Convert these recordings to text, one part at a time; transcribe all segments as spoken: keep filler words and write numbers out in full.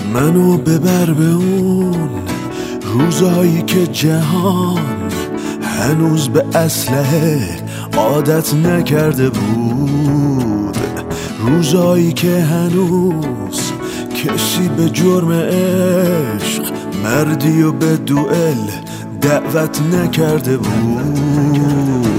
منو ببر به اون روزایی که جهان هنوز به اسلحه عادت نکرده بود، روزایی که هنوز کسی به جرم عشق مردی و به دوئل دعوت نکرده بود.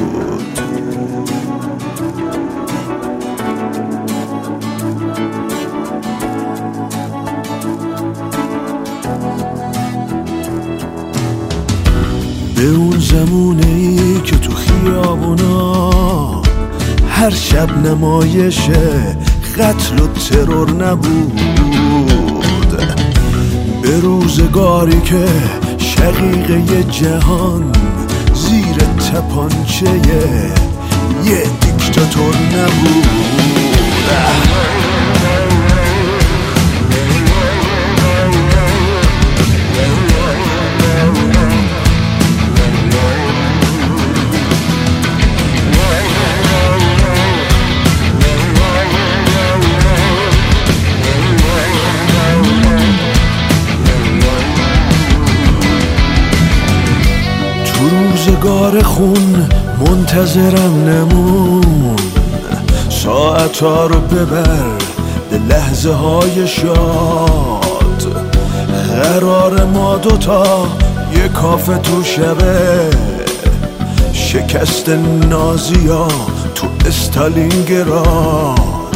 به اون زمونه ای که تو خیابونا هر شب نمایش قتل و ترور نبود، به روزگاری که شقیقه جهان زیر تپانچه یه دیکتاتور نبود. روزگار خون منتظرم نمون، ساعتا رو ببر به لحظه های شاد. قرار ما دوتا یه کافه تو شبه شکست نازیا تو استالینگراد.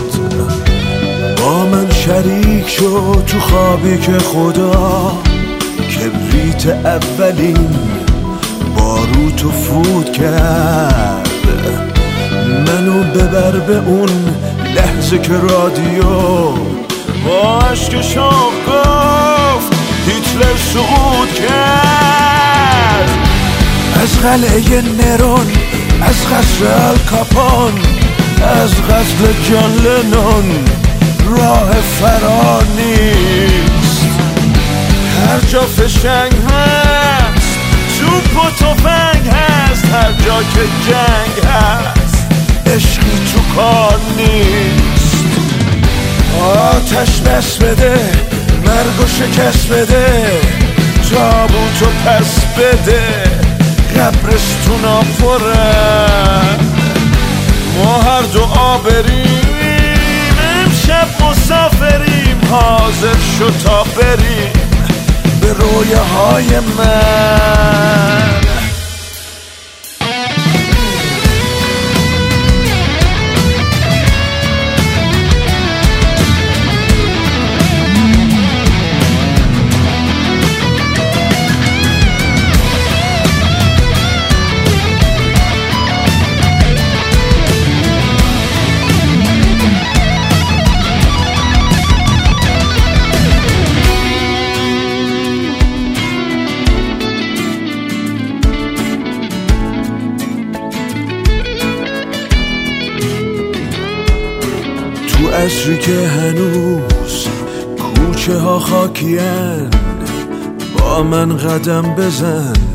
با من شریک شو تو خوابی که خدا کبریت اولین باروتو فوت کرد. منو ببر به اون لحظه که رادیو با عشقشان گفت هیتلر سقوط کرد. از قلعه نرون، از قصر الکاپون، از قتل جان لنون راه فرار نیست. هر جا فشنگ هست توپ و تفنگ هست، هر جا که جنگ هست عشقی تو کار نیست. آتش دست بده، مرگ و شکست بده، تابوتو پس بده، قبرستونا پره. ما هر دو آبریم، امشب مسافریم، حاضر شو تا بریم به رویاهای من. تو عصری که هنوز کوچه ها خاکین، با من قدم بزن